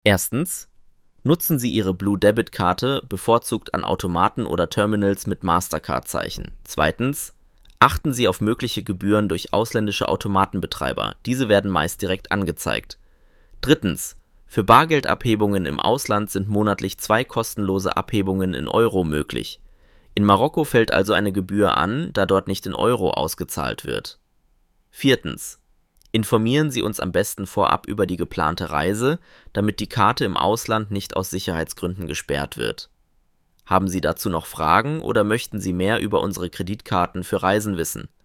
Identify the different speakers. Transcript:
Speaker 1: Erstens. Nutzen Sie Ihre Blue-Debit-Karte bevorzugt an Automaten oder Terminals mit Mastercard-Zeichen. Zweitens. Achten Sie auf mögliche Gebühren durch ausländische Automatenbetreiber. Diese werden meist direkt angezeigt. Drittens. Für Bargeldabhebungen im Ausland sind monatlich 2 kostenlose Abhebungen in Euro möglich. In Marokko fällt also eine Gebühr an, da dort nicht in Euro ausgezahlt wird. Viertens. Informieren Sie uns am besten vorab über die geplante Reise, damit die Karte im Ausland nicht aus Sicherheitsgründen gesperrt wird. Haben Sie dazu noch Fragen oder möchten Sie mehr über unsere Kreditkarten für Reisen wissen?